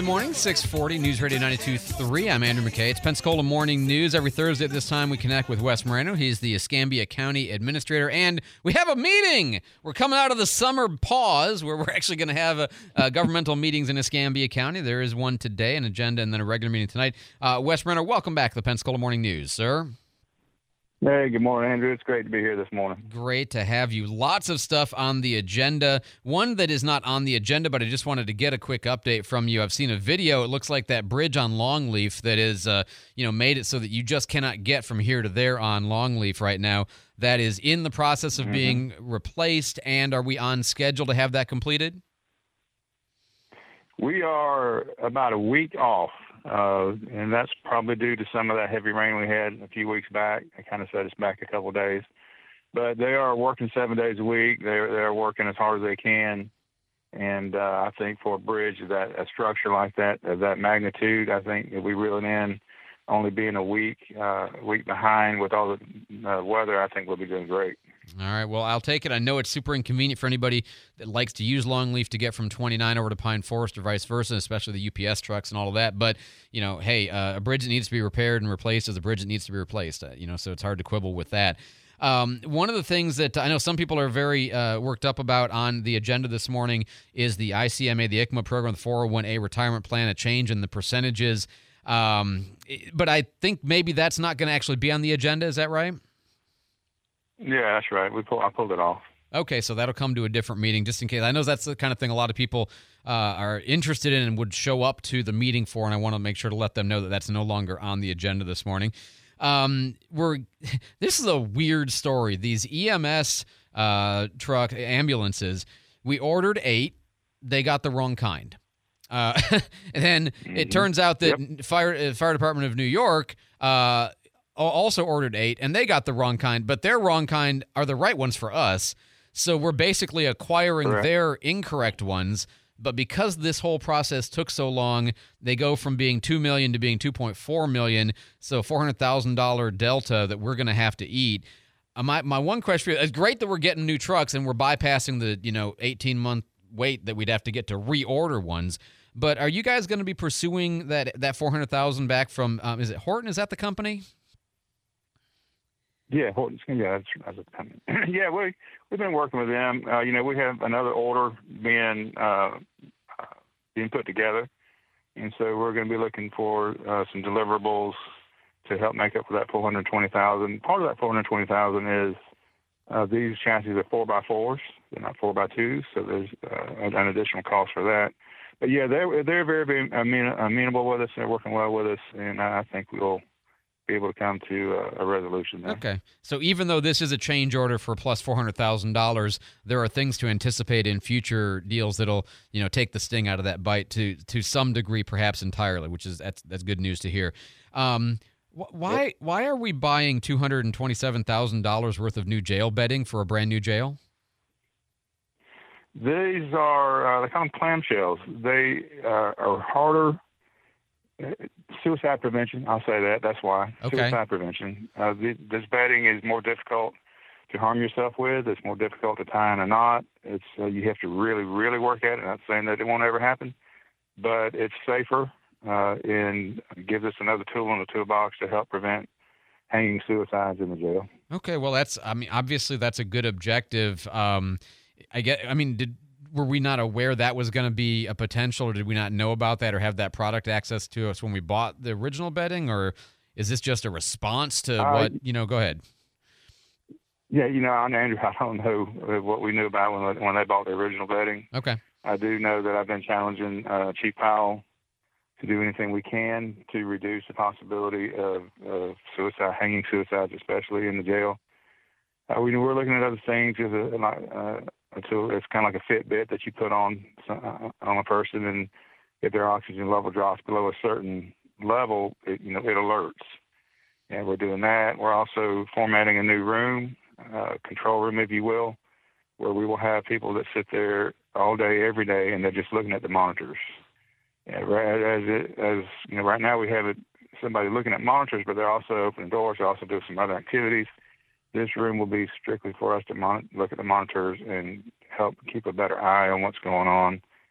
Good morning, 640 News Radio 92.3. I'm Andrew McKay. It's Pensacola Morning News. Every Thursday at this time, we connect with Wes Moreno. He's the Escambia County Administrator, and we have a meeting. We're coming out of the summer pause where we're actually going to have governmental meetings in Escambia County. There is one today, an agenda, and then a regular meeting tonight. Wes Moreno, welcome back to the Pensacola Morning News, sir. Hey, good morning, Andrew. It's great to be here this morning. Great to have you. Lots of stuff on the agenda. One that is not on the agenda, but I just wanted to get a quick update from you. I've seen a video. It looks like that bridge on Longleaf that is, made it so that you just cannot get from here to there on Longleaf right now. That is in the process of being replaced. And are we on schedule to have that completed? We are about a week off, and that's probably due to some of that heavy rain we had a few weeks back. It kind of set us back a couple of days. But they are working 7 days a week. They're working as hard as they can. And I think for a bridge of a structure like that, of that magnitude, I think if we reel it in, only being a week behind with all the weather, I think we'll be doing great. All right, well, I'll take it. I know it's super inconvenient for anybody that likes to use Longleaf to get from 29 over to Pine Forest or vice versa, especially the UPS trucks and all of that. But, a bridge that needs to be repaired and replaced is a bridge that needs to be replaced, so it's hard to quibble with that. One of the things that I know some people are very worked up about on the agenda this morning is the ICMA, the ICMA program, the 401A retirement plan, a change in the percentages. But I think maybe that's not going to actually be on the agenda. Is that right? Yeah, that's right. I pulled it off. Okay, so that'll come to a different meeting just in case. I know that's the kind of thing a lot of people are interested in and would show up to the meeting for, and I want to make sure to let them know that that's no longer on the agenda this morning. This is a weird story. These EMS ambulances, we ordered 8. They got the wrong kind. And then it turns out that Fire Department of New York also ordered 8, and they got the wrong kind, but their wrong kind are the right ones for us. So we're basically acquiring their incorrect ones. But because this whole process took so long, they go from being $2 million to being $2.4 million. So $400,000 delta that we're going to have to eat. My one question: it's great that we're getting new trucks and we're bypassing the 18-month wait that we'd have to get to reorder ones. But are you guys going to be pursuing that $400,000 back from? Is it Horton? Is that the company? Yeah, Horton. Yeah, that's a company. Yeah, we've been working with them. We have another order being put together, and so we're going to be looking for some deliverables to help make up for that $420,000. Part of that $420,000 is these chassis are 4x4s; they're not 4x2s, so there's an additional cost for that. But yeah, they're very amenable with us. They're working well with us, and I think we'll be able to come to a resolution there. Okay. So even though this is a change order for plus $400,000, there are things to anticipate in future deals that'll, take the sting out of that bite to some degree, perhaps entirely, which is that's good news to hear. Why are we buying $227,000 worth of new jail bedding for a brand new jail? These are they call them clamshells. They are harder. Suicide prevention, I'll say that. That's why. Okay. Suicide prevention. This bedding is more difficult to harm yourself with. It's more difficult to tie in a knot. It's you have to really, really work at it. I'm not saying that it won't ever happen, but it's safer and gives us another tool in the toolbox to help prevent hanging suicides in the jail. Okay, well, obviously that's a good objective. Were we not aware that was going to be a potential, or did we not know about that or have that product access to us when we bought the original bedding, or is this just a response to what, go ahead. Yeah, Andrew, I don't know what we knew about when they bought the original bedding. Okay. I do know that I've been challenging Chief Powell to do anything we can to reduce the possibility of hanging suicides, especially in the jail. We're looking at other things until it's kind of like a Fitbit that you put on a person, and if their oxygen level drops below a certain level, it alerts. And we're doing that. We're also formatting a new room, control room, if you will, where we will have people that sit there all day, every day, and they're just looking at the monitors. And right now we have somebody looking at monitors, but they're also opening doors. They're also doing some other activities. This room will be strictly for us to look at the monitors and help keep a better eye on what's going on.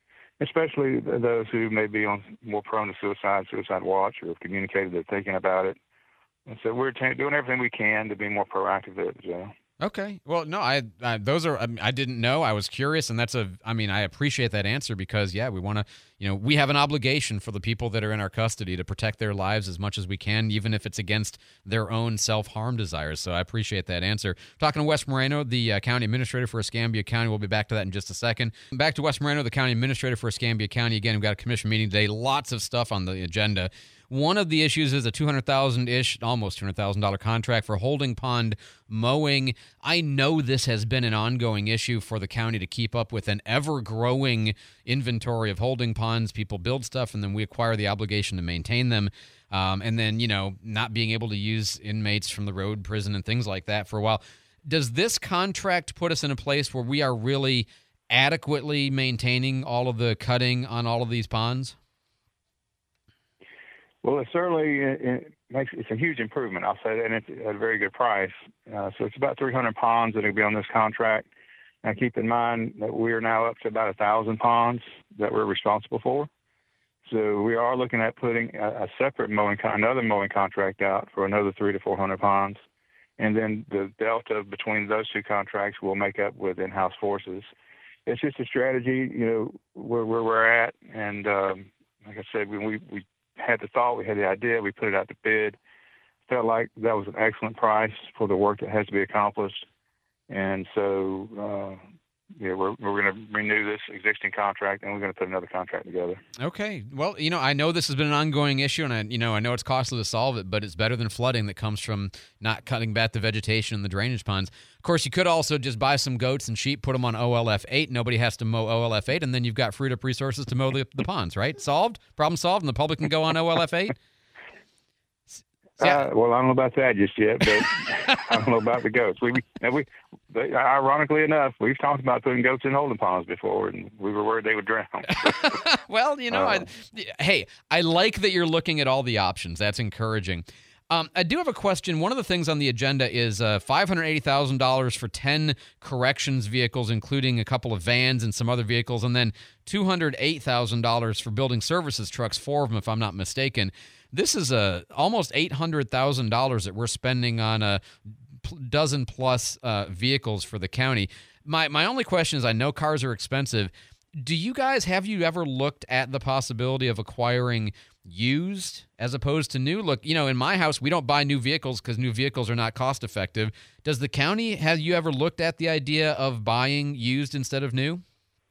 especially those who may be more prone to suicide watch, or have communicated they're thinking about it. And so we're doing everything we can to be more proactive there at the jail. Okay. Well, no, those are, I didn't know. I was curious, and I appreciate that answer because, yeah, we want to, we have an obligation for the people that are in our custody to protect their lives as much as we can, even if it's against their own self-harm desires. So I appreciate that answer. Talking to Wes Moreno, the county administrator for Escambia County. We'll be back to that in just a second. Back to Wes Moreno, the county administrator for Escambia County. Again, we've got a commission meeting today. Lots of stuff on the agenda. One of the issues is a $200,000-ish, almost $200,000 contract for holding pond mowing. I know this has been an ongoing issue for the county to keep up with an ever-growing inventory of holding ponds. People build stuff, and then we acquire the obligation to maintain them. And then, not being able to use inmates from the road, prison, and things like that for a while. Does this contract put us in a place where we are really adequately maintaining all of the cutting on all of these ponds? Well, it's a huge improvement, I'll say that, and it's at a very good price. So it's about 300 ponds that will be on this contract. Now, keep in mind that we are now up to about 1,000 ponds that we're responsible for. So we are looking at putting a separate another mowing contract out for another 300 to 400 ponds, and then the delta between those two contracts we'll make up with in-house forces. It's just a strategy, where we're at, and like I said, when we had the thought, we had the idea, we put it out to bid, felt like that was an excellent price for the work that has to be accomplished. And so, we're going to renew this existing contract, and we're going to put another contract together. Okay. Well, I know this has been an ongoing issue, and I know it's costly to solve it, but it's better than flooding that comes from not cutting back the vegetation in the drainage ponds. Of course, you could also just buy some goats and sheep, put them on OLF 8. Nobody has to mow OLF 8, and then you've got freed up resources to mow the ponds, right? Solved? Problem solved, and the public can go on OLF 8? Well, I don't know about that just yet, but I don't know about the goats. Ironically enough, we've talked about putting goats in holding ponds before, and we were worried they would drown. Well, I like that you're looking at all the options. That's encouraging. I do have a question. One of the things on the agenda is $580,000 for 10 corrections vehicles, including a couple of vans and some other vehicles, and then $208,000 for building services trucks, 4 of them, if I'm not mistaken. This is almost $800,000 that we're spending on a dozen plus vehicles for the county. My only question is, I know cars are expensive. Have you ever looked at the possibility of acquiring used as opposed to new? Look, in my house, we don't buy new vehicles because new vehicles are not cost effective. Does the county, have you ever looked at the idea of buying used instead of new?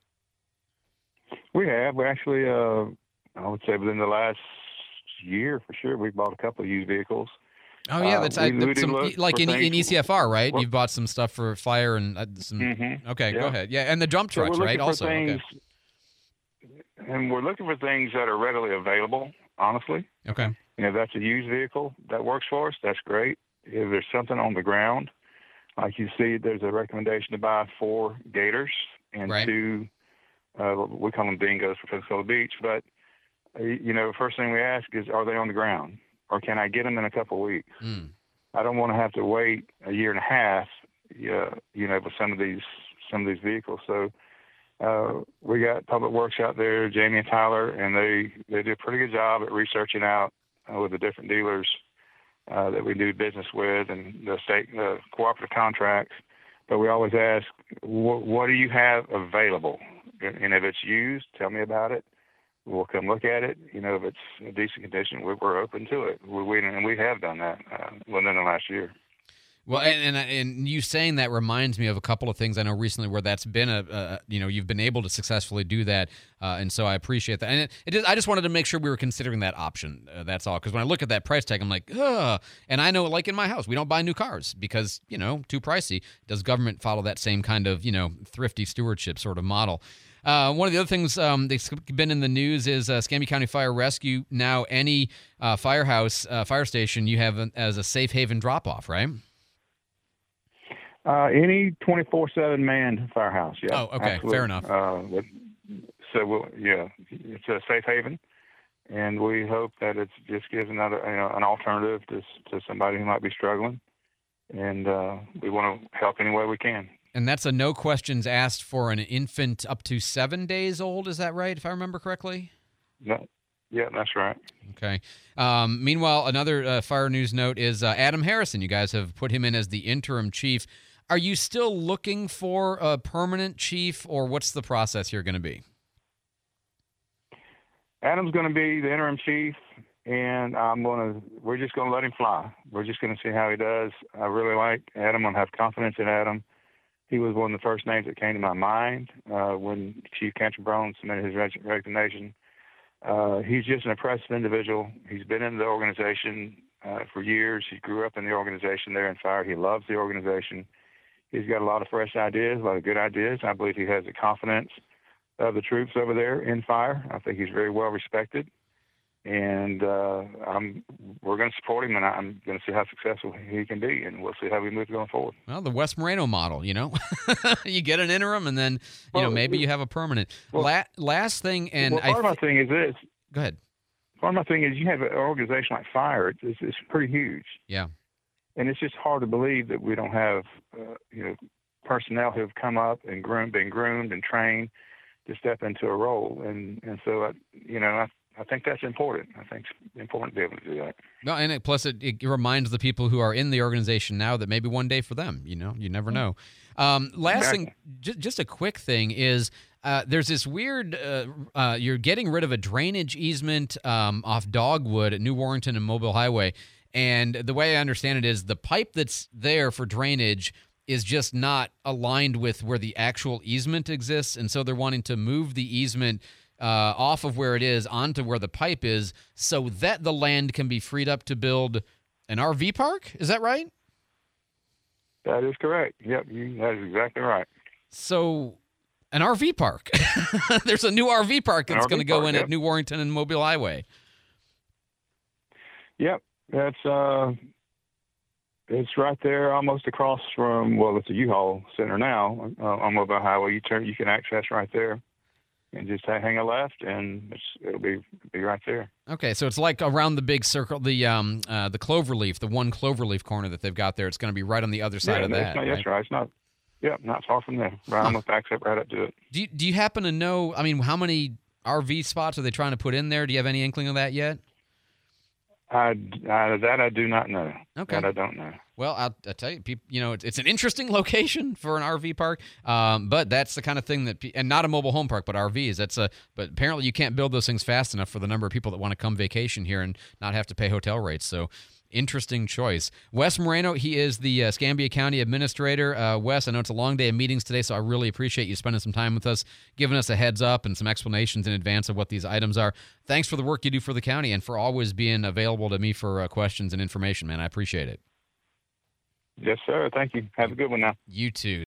We have. We actually, I would say within the last year, for sure, we've bought a couple of used vehicles. Oh yeah, that's like in ECFR, right? You've bought some stuff for fire and some. Mm-hmm. Okay, yeah. Go ahead. Yeah, and the dump trucks, right? Also, okay. And we're looking for things that are readily available. Honestly, okay. If that's a used vehicle that works for us, that's great. If there's something on the ground, like you see, there's a recommendation to buy 4 Gators and right. 2. We call them Dingos for Pensacola Beach, but. First thing we ask is, are they on the ground, or can I get them in a couple of weeks? I don't want to have to wait a year and a half, with some of these vehicles. So we got Public Works out there, Jamie and Tyler, and they do a pretty good job at researching out with the different dealers that we do business with and the state cooperative contracts. But we always ask, what do you have available? And if it's used, tell me about it. We'll come look at it. If it's in decent condition, we're open to it. We have done that within the last year. Well, and you saying that reminds me of a couple of things I know recently where that's been you've been able to successfully do that, and so I appreciate that. And I just wanted to make sure we were considering that option. That's all. Because when I look at that price tag, I'm like, ugh. And I know, like in my house, we don't buy new cars because too pricey. Does government follow that same kind of thrifty stewardship sort of model? One of the other things that's been in the news is Escambia County Fire Rescue. Now, any firehouse, fire station, you have as a safe haven drop-off, right? Any 24/7 manned firehouse, yeah. Oh, okay, absolutely. Fair enough. It's a safe haven, and we hope that it just gives another, an alternative to somebody who might be struggling, and we want to help any way we can. And that's a no questions asked for an infant up to 7 days old. Is that right, if I remember correctly? Yeah, that's right. Okay. Meanwhile, another fire news note is Adam Harrison. You guys have put him in as the interim chief. Are you still looking for a permanent chief, or what's the process here going to be? Adam's going to be the interim chief, and we're just going to let him fly. We're just going to see how he does. I really like Adam. I have confidence in Adam. He was one of the first names that came to my mind when Chief Cantrell submitted his resignation. He's just an impressive individual. He's been in the organization for years. He grew up in the organization there in fire. He loves the organization. He's got a lot of fresh ideas, a lot of good ideas. I believe he has the confidence of the troops over there in fire. I think he's very well respected. And we're going to support him, and I'm going to see how successful he can be, and we'll see how we move going forward. Well, the Wes Moreno model, you get an interim, and then maybe you have a permanent. Last thing, and part of my thing is this. Go ahead. Part of my thing is you have an organization like fire. It's pretty huge. Yeah. And it's just hard to believe that we don't have personnel who have come up and been groomed and trained to step into a role, and so I think that's important. I think it's important to be able to do that. No, and plus it reminds the people who are in the organization now that maybe one day for them, you never know. Last thing, just a quick thing is there's this weird, you're getting rid of a drainage easement off Dogwood at New Warrington and Mobile Highway. And the way I understand it is the pipe that's there for drainage is just not aligned with where the actual easement exists. And so they're wanting to move the easement off of where it is onto where the pipe is so that the land can be freed up to build an RV park. Is that right? That is correct. Yep, that is exactly right. So an RV park. There's a new RV park that's going to go in at New Warrington and Mobile Highway. Yep, that's it's right there almost across from, it's a U-Haul center now on Mobile Highway. You can access right there. And just hang a left, and it'll be right there. Okay, so it's like around the big circle, the cloverleaf, the one cloverleaf corner that they've got there. It's going to be right on the other side of that. That's right. It's not. Yeah, not far from there. Right on the backside, right up to it. Do you happen to know? I mean, how many RV spots are they trying to put in there? Do you have any inkling of that yet? I do not know. Okay. That I don't know. Well, I'll tell you, it's an interesting location for an RV park, but that's the kind of thing and not a mobile home park, but RVs. But apparently you can't build those things fast enough for the number of people that want to come vacation here and not have to pay hotel rates. So, interesting choice. Wes Moreno, he is the Escambia County Administrator. Wes, I know it's a long day of meetings today, so I really appreciate you spending some time with us, giving us a heads up and some explanations in advance of what these items are. Thanks for the work you do for the county and for always being available to me for questions and information, man. I appreciate it. Yes, sir. Thank you. Have a good one now. You too.